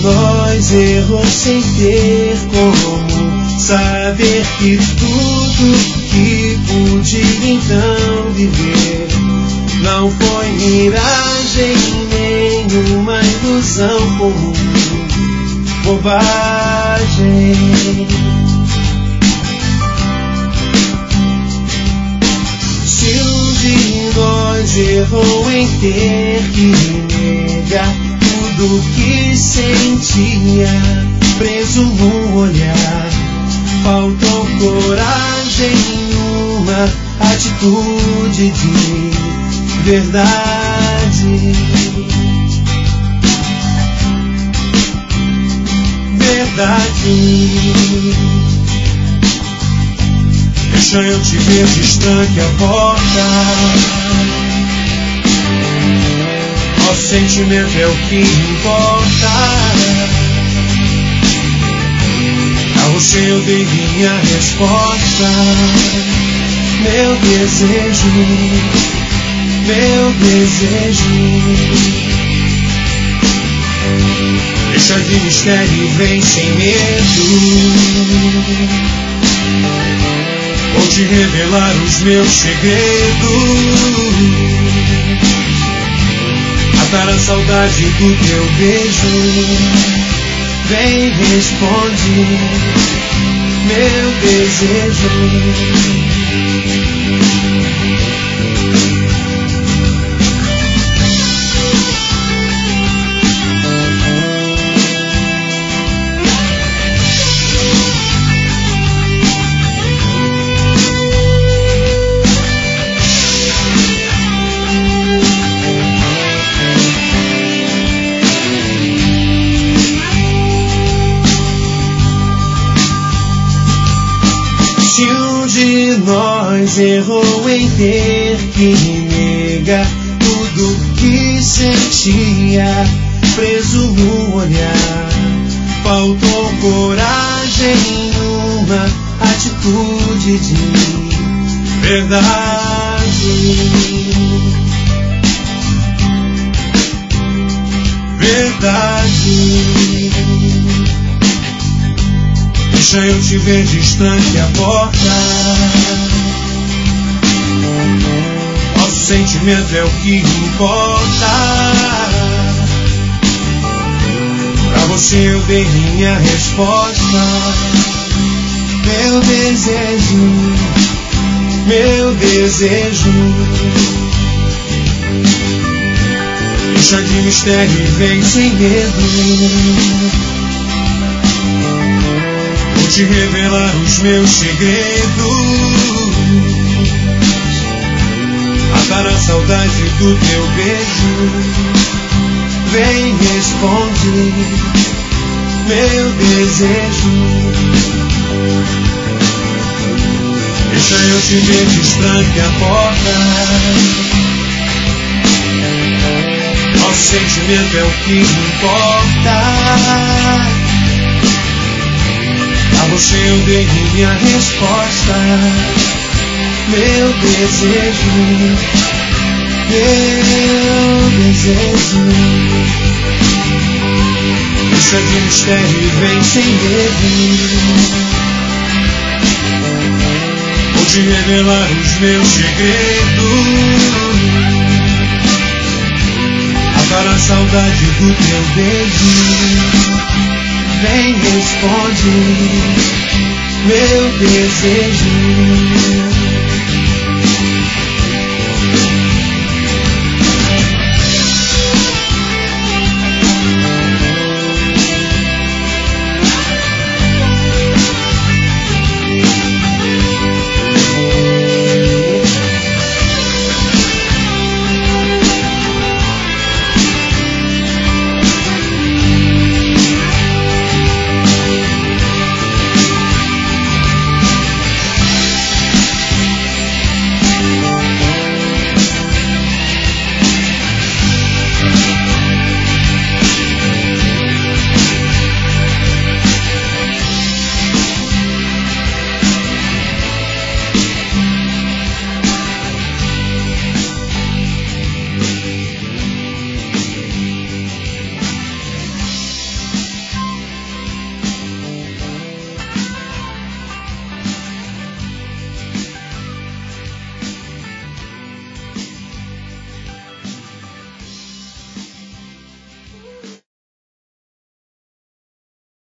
nós errou sem ter como saber que tudo que pude então viver não foi miragem, nenhuma ilusão comum, bobagem. Se um de nós errou em ter que negar tudo que sentia, preso num olhar, faltou coragem, uma atitude de verdade. Verdade. Deixa eu te ver, destranque a porta. Nosso sentimento é o que importa. A você eu dei minha resposta. Meu desejo, meu desejo. Deixa de mistério e vem sem medo. Vou te revelar os meus segredos. Matar a saudade do teu beijo. Vem, responde, meu desejo. Nós errou em ter que negar tudo que sentia, preso no olhar, faltou coragem, uma atitude de verdade. Verdade. Deixa eu te ver, distante a porta. Nosso sentimento é o que importa. Pra você eu dei minha resposta. Meu desejo, meu desejo. Deixa de mistério e vem sem medo. Vou te revelar os meus segredos. Matar a saudade do teu beijo. Vem, responde, meu desejo. Deixa eu te ver, destranque a porta. Nosso sentimento é o que importa. A você eu dei minha resposta. Meu desejo, meu desejo. Deixa de mistério e vem sem medo. Vou te revelar os meus segredos. Matar a saudade do teu beijo. Vem, responde, meu desejo.